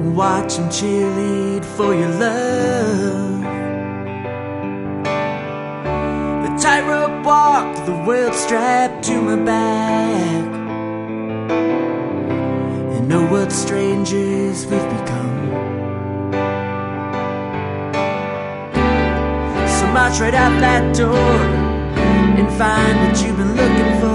watch him cheerlead for your love. The tightrope walk, the world strapped to my back, and know what strangers we've become. So march right out that door and find what you've been looking for.